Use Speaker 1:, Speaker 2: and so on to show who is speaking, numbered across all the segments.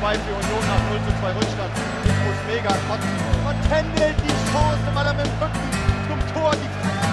Speaker 1: 2 für Union nach 0:2 Rückstand. Ich muss mega kotzen. Und händelt die Chance, weil er mit dem Rücken zum Tor die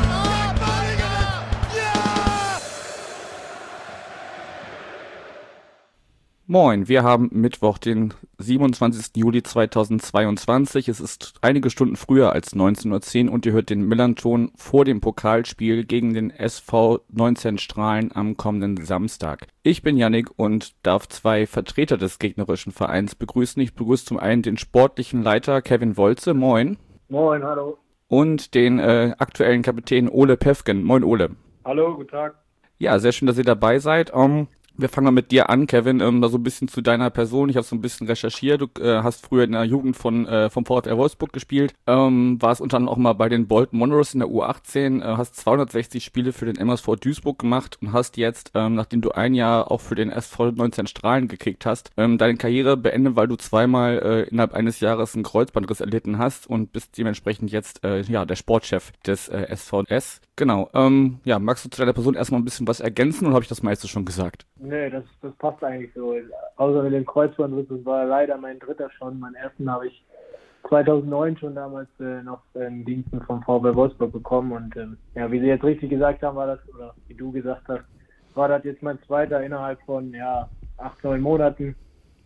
Speaker 2: Moin, wir haben Mittwoch, den 27. Juli 2022. Es ist einige Stunden früher als 19:10 Uhr und ihr hört den Millern-Ton vor dem Pokalspiel gegen den SV 19 Strahlen am kommenden Samstag. Ich bin Yannick und darf zwei Vertreter des gegnerischen Vereins begrüßen. Ich begrüße zum einen den sportlichen Leiter Kevin Wolze. Moin.
Speaker 3: Moin, hallo.
Speaker 2: Und den aktuellen Kapitän Ole Pefken. Moin, Ole.
Speaker 3: Hallo, guten Tag.
Speaker 2: Ja, sehr schön, dass ihr dabei seid. Wir fangen mal mit dir an, Kevin, da so ein bisschen zu deiner Person. Ich habe so ein bisschen recherchiert. Du hast früher in der Jugend vom VfR Wolfsburg gespielt, warst unter anderem auch mal bei den Bolton Wanderers in der U18, hast 260 Spiele für den MSV Duisburg gemacht und hast jetzt, nachdem du ein Jahr auch für den SV 19 Strahlen gekickt hast, deine Karriere beendet, weil du zweimal innerhalb eines Jahres einen Kreuzbandriss erlitten hast und bist dementsprechend jetzt der Sportchef des SVS. Genau. Magst du zu deiner Person erstmal ein bisschen was ergänzen oder habe ich das meiste schon gesagt?
Speaker 3: Nee, das passt eigentlich so. Außer mit dem Kreuzbandriss, das war leider mein dritter schon. Meinen ersten habe ich 2009 schon damals noch in Diensten vom VfL Wolfsburg bekommen. Und wie Sie jetzt richtig gesagt haben, war das, oder wie du gesagt hast, war das jetzt mein zweiter innerhalb von 8-9 Monaten.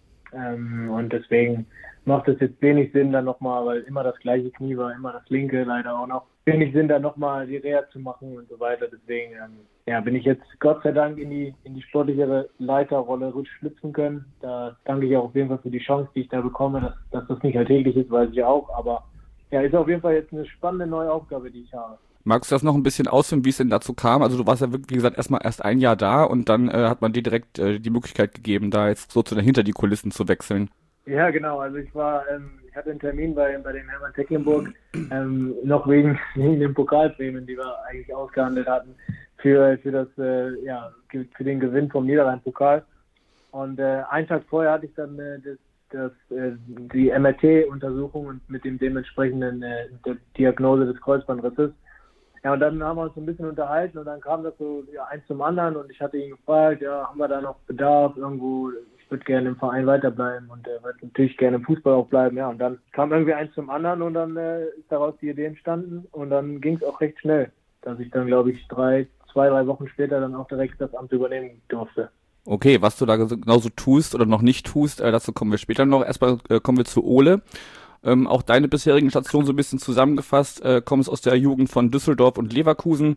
Speaker 3: Und deswegen macht es jetzt wenig Sinn, dann nochmal, weil immer das gleiche Knie war, immer das linke leider auch noch, wenig Sinn, dann nochmal die Reha zu machen und so weiter. Deswegen bin ich jetzt Gott sei Dank in die sportlichere Leiterrolle schlüpfen können. Da danke ich auch auf jeden Fall für die Chance, die ich da bekomme, dass das nicht alltäglich ist, weiß ich auch. Aber ist auf jeden Fall jetzt eine spannende neue Aufgabe, die ich habe.
Speaker 2: Magst du das noch ein bisschen ausführen, wie es denn dazu kam? Also du warst ja wirklich, wie gesagt, erst ein Jahr da und dann hat man dir direkt die Möglichkeit gegeben, da jetzt sozusagen hinter die Kulissen zu wechseln. Ja,
Speaker 3: genau. Also ich hatte einen Termin bei dem Hermann Tecklenburg, noch wegen den Pokalprämien, die wir eigentlich ausgehandelt hatten, für den Gewinn vom Niederrhein-Pokal. Und einen Tag vorher hatte ich dann die MRT-Untersuchung und mit dem dementsprechenden der Diagnose des Kreuzbandrisses. Ja, und dann haben wir uns ein bisschen unterhalten und dann kam das so eins zum anderen und ich hatte ihn gefragt, haben wir da noch Bedarf irgendwo, ich würde gerne im Verein weiterbleiben und würde natürlich gerne im Fußball auch bleiben, ja, und dann kam irgendwie eins zum anderen und dann ist daraus die Idee entstanden und dann ging es auch recht schnell, dass ich dann, glaube ich, 2-3 Wochen später dann auch direkt das Amt übernehmen durfte.
Speaker 2: Okay, was du da genauso tust oder noch nicht tust, dazu kommen wir später noch. Erstmal kommen wir zu Ole. Auch deine bisherigen Stationen so ein bisschen zusammengefasst, kommst aus der Jugend von Düsseldorf und Leverkusen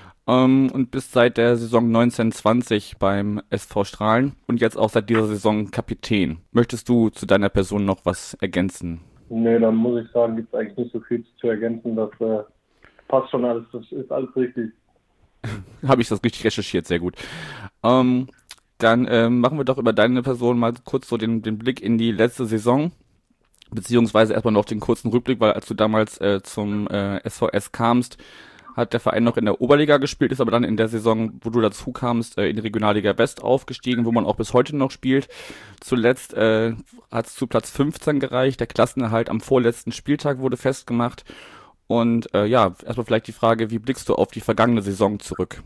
Speaker 2: und bist seit der Saison 1920 beim SV Strahlen und jetzt auch seit dieser Saison Kapitän. Möchtest du zu deiner Person noch was ergänzen?
Speaker 4: Nee, dann muss ich sagen, gibt es eigentlich nicht so viel zu ergänzen. Das passt schon alles, das ist alles richtig.
Speaker 2: Habe ich das richtig recherchiert, sehr gut. Dann machen wir doch über deine Person mal kurz so den Blick in die letzte Saison. Beziehungsweise erstmal noch den kurzen Rückblick, weil als du damals zum SVS kamst, hat der Verein noch in der Oberliga gespielt, ist aber dann in der Saison, wo du dazu kamst, in die Regionalliga West aufgestiegen, wo man auch bis heute noch spielt. Zuletzt hat es zu Platz 15 gereicht, der Klassenerhalt am vorletzten Spieltag wurde festgemacht. Und erstmal vielleicht die Frage, wie blickst du auf die vergangene Saison zurück?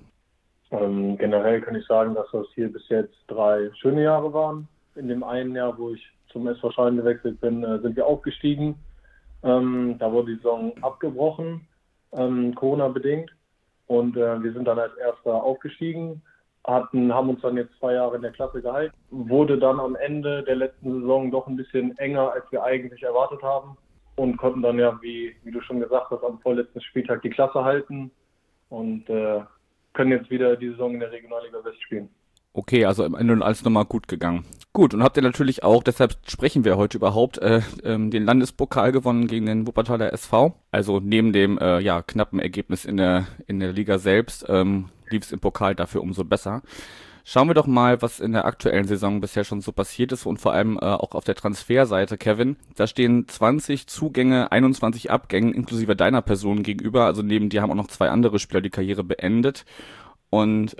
Speaker 4: Generell kann ich sagen, dass das hier bis jetzt 3 schöne Jahre waren. In dem einen Jahr, wo ich zum SV Strahlen gewechselt bin, sind wir aufgestiegen. Da wurde die Saison abgebrochen, Corona-bedingt. Und wir sind dann als Erster aufgestiegen, haben uns dann jetzt 2 Jahre in der Klasse gehalten. Wurde dann am Ende der letzten Saison doch ein bisschen enger, als wir eigentlich erwartet haben. Und konnten dann wie du schon gesagt hast, am vorletzten Spieltag die Klasse halten. Und können jetzt wieder die Saison in der Regionalliga West spielen.
Speaker 2: Okay, also am Ende alles nochmal gut gegangen. Gut, und habt ihr natürlich auch, deshalb sprechen wir heute überhaupt, den Landespokal gewonnen gegen den Wuppertaler SV. Also neben dem knappen Ergebnis in der Liga selbst lief es im Pokal dafür umso besser. Schauen wir doch mal, was in der aktuellen Saison bisher schon so passiert ist und vor allem auch auf der Transferseite, Kevin. Da stehen 20 Zugänge, 21 Abgänge, inklusive deiner Person gegenüber. Also neben dir haben auch noch 2 andere Spieler die Karriere beendet. Und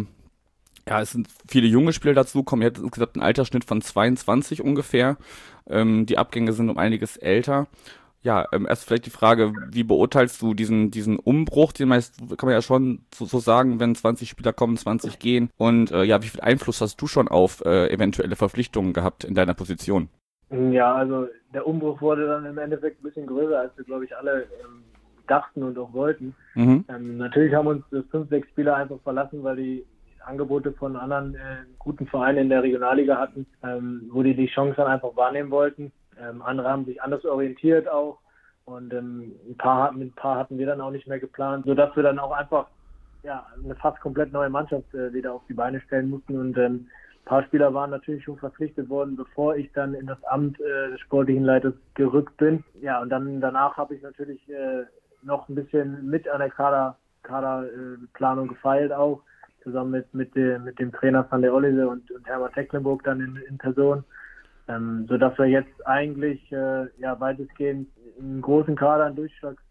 Speaker 2: es sind viele junge Spieler dazu, kommen jetzt insgesamt ein Altersschnitt von 22 ungefähr. Die Abgänge sind um einiges älter. Erst vielleicht die Frage, wie beurteilst du diesen Umbruch, den meist kann man ja schon so sagen, wenn 20 Spieler kommen, 20 gehen und wie viel Einfluss hast du schon auf eventuelle Verpflichtungen gehabt in deiner Position?
Speaker 3: Ja, also der Umbruch wurde dann im Endeffekt ein bisschen größer, als wir, glaube ich, alle dachten und auch wollten. Natürlich haben uns 5, 6 Spieler einfach verlassen, weil die Angebote von anderen guten Vereinen in der Regionalliga hatten, wo die Chance dann einfach wahrnehmen wollten. Andere haben sich anders orientiert auch und ein paar hatten wir dann auch nicht mehr geplant, sodass wir dann auch einfach eine fast komplett neue Mannschaft wieder auf die Beine stellen mussten und ein paar Spieler waren natürlich schon verpflichtet worden, bevor ich dann in das Amt des sportlichen Leiters gerückt bin. Ja, und dann danach habe ich natürlich noch ein bisschen mit an der Kaderplanung gefeilt auch, zusammen mit dem Trainer Van der Ollise und Hermann Tecklenburg dann in Person, sodass wir jetzt eigentlich weitestgehend einen großen Kader, einen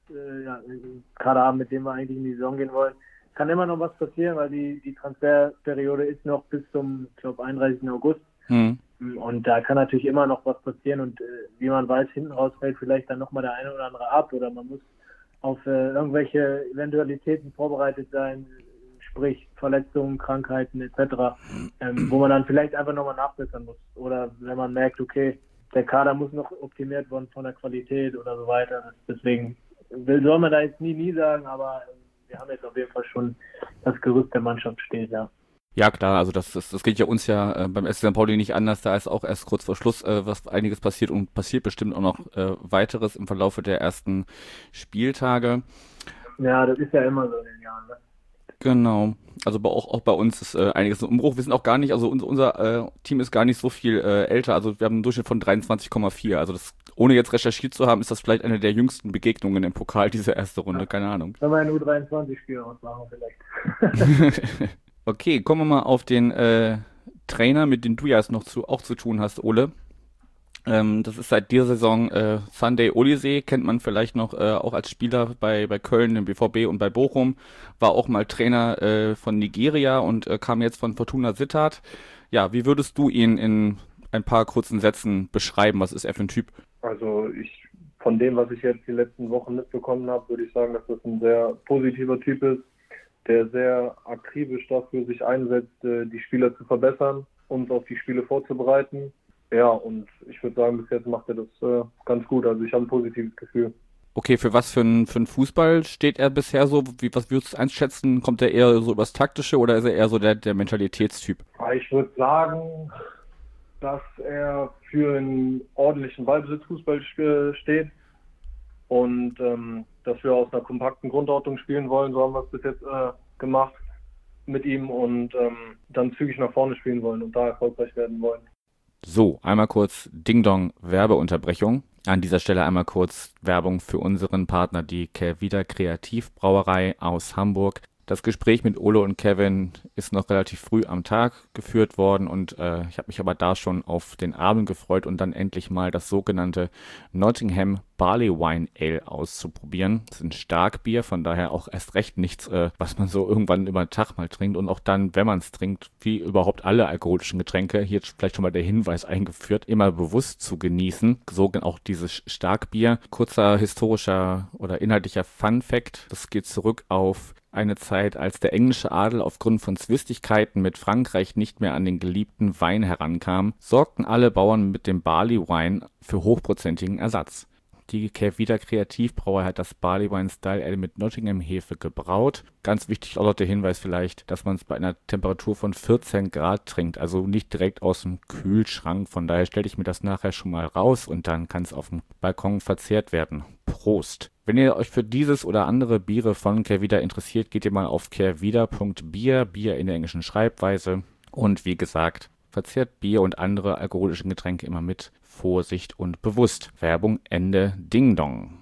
Speaker 3: Kader haben, mit dem wir eigentlich in die Saison gehen wollen. Kann immer noch was passieren, weil die Transferperiode ist noch bis zum, ich glaube, 31. August. Und da kann natürlich immer noch was passieren und wie man weiß, hinten raus fällt vielleicht dann nochmal der eine oder andere ab oder man muss auf irgendwelche Eventualitäten vorbereitet sein, sprich Verletzungen, Krankheiten etc., wo man dann vielleicht einfach nochmal nachbessern muss. Oder wenn man merkt, okay, der Kader muss noch optimiert werden von der Qualität oder so weiter. Deswegen soll man da jetzt nie sagen, aber wir haben jetzt auf jeden Fall schon das Gerüst der Mannschaft steht, ja.
Speaker 2: Ja klar, also das geht ja uns beim SC St. Pauli nicht anders, da ist auch erst kurz vor Schluss was einiges passiert und passiert bestimmt auch noch weiteres im Verlaufe der ersten Spieltage.
Speaker 3: Ja, das ist ja immer so in den Jahren, ne?
Speaker 2: Genau, also auch bei uns ist einiges im Umbruch. Wir sind auch gar nicht, also unser Team ist gar nicht so viel älter, also wir haben einen Durchschnitt von 23,4, also das, ohne jetzt recherchiert zu haben, ist das vielleicht eine der jüngsten Begegnungen im Pokal, diese erste Runde, keine Ahnung.
Speaker 3: Wenn wir ein U23-Spiel ausmachen vielleicht.
Speaker 2: Okay, kommen wir mal auf den Trainer, mit dem du ja jetzt noch auch zu tun hast, Ole. Das ist seit dieser Saison Sunday Oliseh, kennt man vielleicht noch auch als Spieler bei Köln, im BVB und bei Bochum, war auch mal Trainer von Nigeria und kam jetzt von Fortuna Sittard. Ja, wie würdest du ihn in ein paar kurzen Sätzen beschreiben? Was ist er für ein Typ?
Speaker 4: Also von dem, was ich jetzt die letzten Wochen mitbekommen habe, würde ich sagen, dass das ein sehr positiver Typ ist, der sehr akribisch dafür sich einsetzt, die Spieler zu verbessern, uns auf die Spiele vorzubereiten. Ja, und ich würde sagen, bis jetzt macht er das ganz gut. Also ich habe ein positives Gefühl.
Speaker 2: Okay, für was für ein Fußball steht er bisher so? Was würdest du einschätzen? Kommt er eher so übers Taktische oder ist er eher so der Mentalitätstyp?
Speaker 4: Ich würde sagen, dass er für einen ordentlichen Ballbesitzfußball steht und dass wir aus einer kompakten Grundordnung spielen wollen. So haben wir es bis jetzt gemacht mit ihm und dann zügig nach vorne spielen wollen und da erfolgreich werden wollen.
Speaker 2: So, einmal kurz Ding-Dong Werbeunterbrechung. An dieser Stelle einmal kurz Werbung für unseren Partner, die Kehrwieder Kreativbrauerei aus Hamburg. Das Gespräch mit Ole und Kevin ist noch relativ früh am Tag geführt worden und ich habe mich aber da schon auf den Abend gefreut und dann endlich mal das sogenannte Nottingham Barley Wine Ale auszuprobieren. Das ist ein Starkbier, von daher auch erst recht nichts, was man so irgendwann über den Tag mal trinkt und auch dann, wenn man es trinkt, wie überhaupt alle alkoholischen Getränke, hier vielleicht schon mal der Hinweis eingeführt, immer bewusst zu genießen. So auch dieses Starkbier. Kurzer historischer oder inhaltlicher Fun-Fact, das geht zurück auf eine Zeit, als der englische Adel aufgrund von Zwistigkeiten mit Frankreich nicht mehr an den geliebten Wein herankam, sorgten alle Bauern mit dem Barley Wine für hochprozentigen Ersatz. Die Kehrwieder Kreativbrauerei hat das Barley Wine Style Ale mit Nottingham Hefe gebraut. Ganz wichtig auch noch der Hinweis vielleicht, dass man es bei einer Temperatur von 14 Grad trinkt, also nicht direkt aus dem Kühlschrank. Von daher stelle ich mir das nachher schon mal raus und dann kann es auf dem Balkon verzehrt werden. Prost! Wenn ihr euch für dieses oder andere Biere von Kehrwieder interessiert, geht ihr mal auf kehrwieder.bier, Bier in der englischen Schreibweise. Und wie gesagt, verzehrt Bier und andere alkoholische Getränke immer mit Vorsicht und bewusst. Werbung Ende Ding Dong.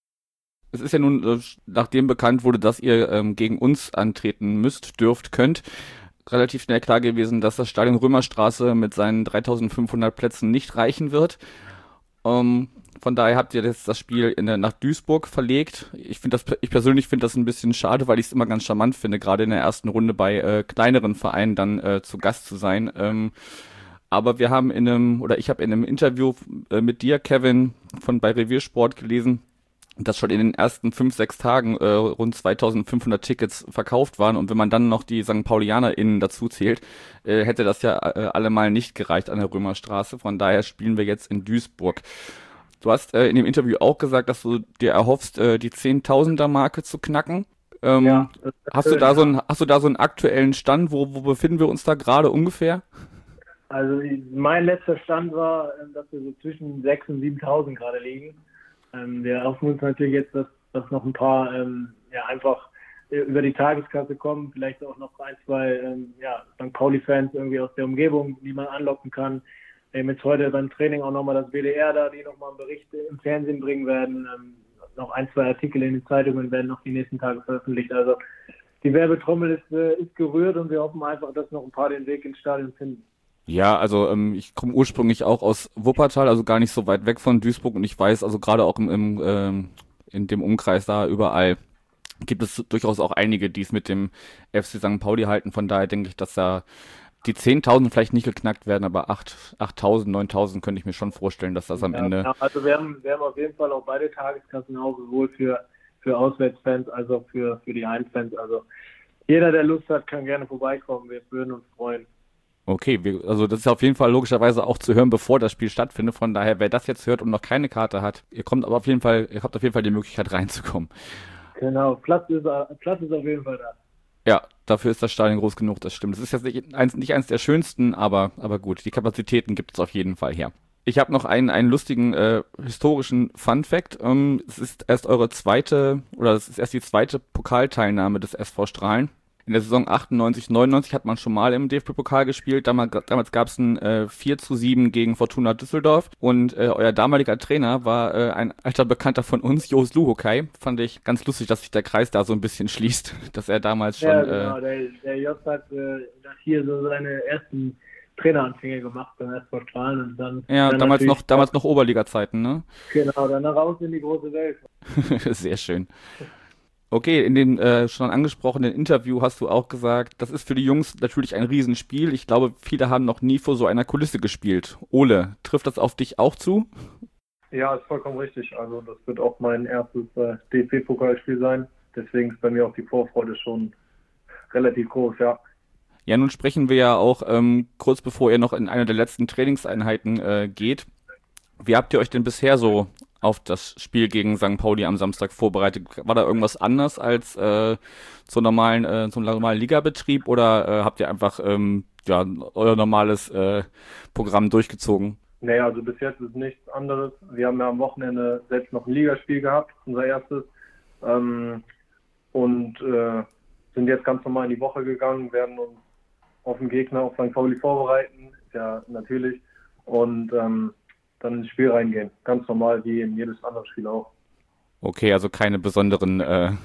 Speaker 2: Es ist ja nun, nachdem bekannt wurde, dass ihr gegen uns antreten müsst, dürft, könnt, relativ schnell klar gewesen, dass das Stadion Römerstraße mit seinen 3500 Plätzen nicht reichen wird. Von daher habt ihr jetzt das Spiel nach Duisburg verlegt. Ich persönlich finde das ein bisschen schade, weil ich es immer ganz charmant finde, gerade in der ersten Runde bei kleineren Vereinen dann zu Gast zu sein. Aber ich habe in einem Interview mit dir, Kevin, bei Reviersport gelesen, dass schon in den ersten 5, 6 Tagen rund 2500 Tickets verkauft waren. Und wenn man dann noch die St. PaulianerInnen dazu zählt, hätte das ja allemal nicht gereicht an der Römerstraße. Von daher spielen wir jetzt in Duisburg. Du hast in dem Interview auch gesagt, dass du dir erhoffst, die Zehntausender-Marke zu knacken.
Speaker 3: Ja,
Speaker 2: Hast du da so einen aktuellen Stand? Wo befinden wir uns da gerade ungefähr?
Speaker 3: also mein letzter Stand war, dass wir so zwischen 6.000 und 7.000 gerade liegen. Wir hoffen uns natürlich jetzt, dass noch ein paar einfach über die Tageskasse kommen, vielleicht auch noch ein, zwei St. Pauli-Fans irgendwie aus der Umgebung, die man anlocken kann. Wir haben jetzt heute beim Training auch nochmal das WDR da, die nochmal einen Bericht im Fernsehen bringen werden. Noch ein, zwei Artikel in den Zeitungen werden noch die nächsten Tage veröffentlicht. Also die Werbetrommel ist gerührt und wir hoffen einfach, dass noch ein paar den Weg ins Stadion finden.
Speaker 2: Ja, also ich komme ursprünglich auch aus Wuppertal, also gar nicht so weit weg von Duisburg und ich weiß, also gerade auch in dem Umkreis da überall gibt es durchaus auch einige, die es mit dem FC St. Pauli halten. Von daher denke ich, dass da die 10.000 vielleicht nicht geknackt werden, aber 8.000, 9.000 könnte ich mir schon vorstellen, dass das am Ende...
Speaker 3: Genau. Also wir haben auf jeden Fall auch beide Tageskassen auf, sowohl für Auswärtsfans als auch für die Heimfans. Also jeder, der Lust hat, kann gerne vorbeikommen. Wir würden uns freuen.
Speaker 2: Okay, also das ist auf jeden Fall logischerweise auch zu hören, bevor das Spiel stattfindet. Von daher, wer das jetzt hört und noch keine Karte hat, ihr habt auf jeden Fall die Möglichkeit reinzukommen.
Speaker 3: Genau, Platz ist auf jeden Fall da.
Speaker 2: Ja, dafür ist das Stadion groß genug, das stimmt. Es ist jetzt nicht eins der schönsten, aber gut, die Kapazitäten gibt es auf jeden Fall her. Ich habe noch einen lustigen historischen Fun-Fact. Es ist erst die zweite Pokalteilnahme des SV Strahlen. In der Saison 98, 99 hat man schon mal im DFB-Pokal gespielt. Damals gab es ein 4:7 gegen Fortuna Düsseldorf. Und euer damaliger Trainer war ein alter Bekannter von uns, Jos Luhukay. Fand ich ganz lustig, dass sich der Kreis da so ein bisschen schließt. Dass er damals schon...
Speaker 3: Ja, genau. Der Jos hat hier so seine ersten Traineranfänge gemacht beim SV Strahlen. Und dann
Speaker 2: damals noch Oberliga-Zeiten, ne?
Speaker 3: Genau, dann raus in die große Welt.
Speaker 2: Sehr schön. Okay, in dem schon angesprochenen Interview hast du auch gesagt, das ist für die Jungs natürlich ein Riesenspiel. Ich glaube, viele haben noch nie vor so einer Kulisse gespielt. Ole, trifft das auf dich auch zu?
Speaker 4: Ja, ist vollkommen richtig. Also das wird auch mein erstes DFB-Pokalspiel sein. Deswegen ist bei mir auch die Vorfreude schon relativ groß, ja.
Speaker 2: Ja, nun sprechen wir ja auch kurz bevor ihr noch in einer der letzten Trainingseinheiten geht. Wie habt ihr euch denn bisher so auf das Spiel gegen St. Pauli am Samstag vorbereitet? War da irgendwas anders als zum normalen Ligabetrieb oder habt ihr einfach euer normales Programm durchgezogen?
Speaker 4: Naja, also bis jetzt ist nichts anderes. Wir haben ja am Wochenende selbst noch ein Ligaspiel gehabt, unser erstes, und sind jetzt ganz normal in die Woche gegangen, werden uns auf den Gegner, auf St. Pauli vorbereiten, ja natürlich, und dann ins Spiel reingehen. Ganz normal wie in jedes andere Spiel auch.
Speaker 2: Okay, also keine besonderen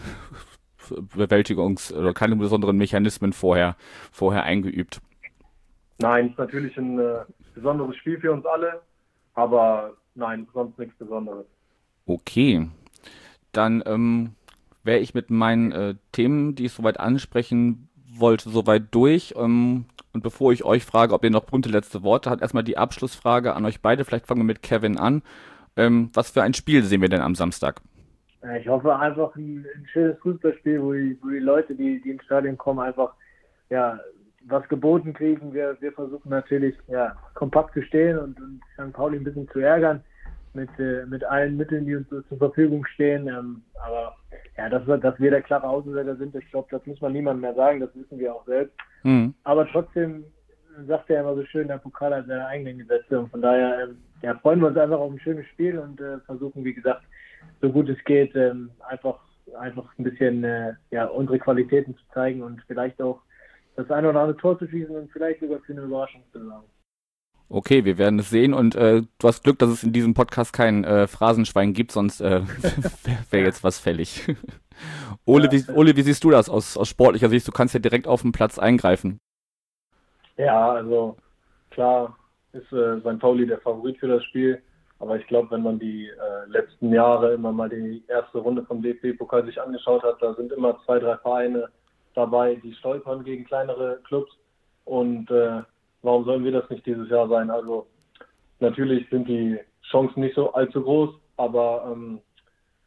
Speaker 2: oder keine besonderen Mechanismen vorher eingeübt.
Speaker 4: Nein, ist natürlich ein besonderes Spiel für uns alle, aber nein, sonst nichts Besonderes.
Speaker 2: Okay, dann wäre ich mit meinen Themen, die ich soweit ansprechen wollte, soweit durch. Und bevor ich euch frage, ob ihr noch bunte letzte Worte habt, erstmal die Abschlussfrage an euch beide. Vielleicht fangen wir mit Kevin an. Was für ein Spiel sehen wir denn am Samstag?
Speaker 3: Ich hoffe einfach ein schönes Fußballspiel, wo die Leute, die ins Stadion kommen, einfach was geboten kriegen. Wir versuchen natürlich kompakt zu stehen und St. Pauli ein bisschen zu ärgern mit allen Mitteln, die uns zur Verfügung stehen. Aber dass wir der klare Außenseiter sind, ich glaube, das muss man niemandem mehr sagen, das wissen wir auch selbst. Mhm. Aber trotzdem sagt er immer so schön, der Pokal hat seine eigenen Gesetze und von daher freuen wir uns einfach auf ein schönes Spiel und versuchen, wie gesagt, so gut es geht, einfach ein bisschen unsere Qualitäten zu zeigen und vielleicht auch das eine oder andere Tor zu schießen und vielleicht sogar für eine Überraschung zu sorgen.
Speaker 2: Okay, wir werden es sehen und du hast Glück, dass es in diesem Podcast kein Phrasenschwein gibt, sonst wäre jetzt was fällig. Ole, wie siehst du das aus sportlicher Sicht? Du kannst ja direkt auf dem Platz eingreifen.
Speaker 4: Ja, also klar ist St. Pauli der Favorit für das Spiel, aber ich glaube, wenn man die letzten Jahre immer mal die erste Runde vom DFB-Pokal sich angeschaut hat, da sind immer 2, 3 Vereine dabei, die stolpern gegen kleinere Clubs und warum sollen wir das nicht dieses Jahr sein? Also natürlich sind die Chancen nicht so allzu groß, aber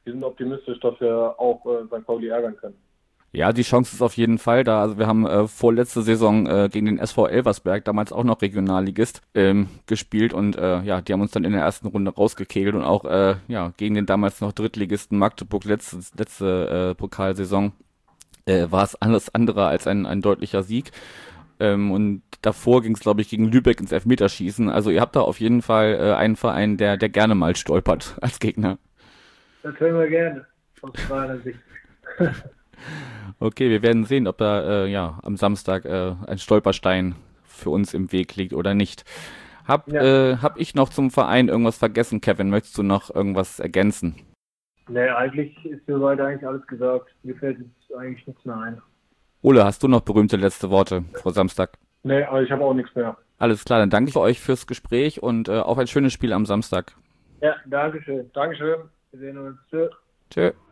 Speaker 4: wir sind optimistisch, dass wir auch St. Pauli ärgern können.
Speaker 2: Ja, die Chance ist auf jeden Fall da. Also wir haben vorletzte Saison gegen den SV Elversberg, damals auch noch Regionalligist, gespielt und ja, die haben uns dann in der ersten Runde rausgekegelt und auch ja, gegen den damals noch Drittligisten Magdeburg letzte Pokalsaison war es alles andere als ein deutlicher Sieg. Und davor ging es, glaube ich, gegen Lübeck ins Elfmeterschießen. Also ihr habt da auf jeden Fall einen Verein, der gerne mal stolpert als Gegner.
Speaker 3: Das hören wir gerne, aus meiner Sicht.
Speaker 2: Okay, wir werden sehen, ob da ja am Samstag ein Stolperstein für uns im Weg liegt oder nicht. Hab ich noch zum Verein irgendwas vergessen, Kevin? Möchtest du noch irgendwas ergänzen?
Speaker 3: Nee, eigentlich ist soweit eigentlich alles gesagt. Mir fällt jetzt eigentlich nichts mehr ein.
Speaker 2: Ole, hast du noch berühmte letzte Worte vor Samstag?
Speaker 4: Nee, aber ich habe auch nichts mehr.
Speaker 2: Alles klar, dann danke ich euch fürs Gespräch und auf ein schönes Spiel am Samstag.
Speaker 3: Ja, Dankeschön.
Speaker 4: Dankeschön.
Speaker 3: Wir sehen uns. Tschö.
Speaker 2: Tschö.